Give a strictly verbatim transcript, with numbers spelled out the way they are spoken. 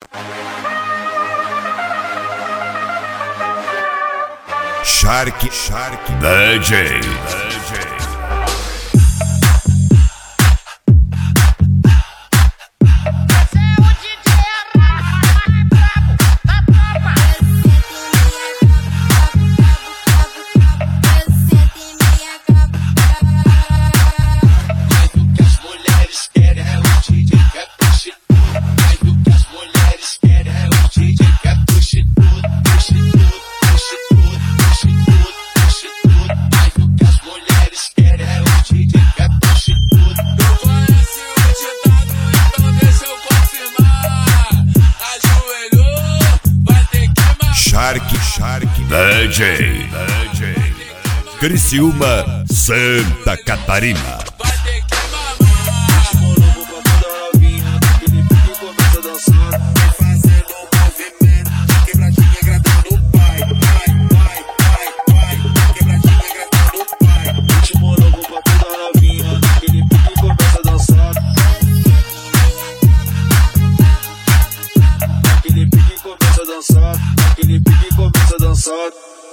Shark, Shark, D J, D J. Shark, Shark, D J, D J. Criciúma, Santa Catarina. Aquele pique começa a dançar.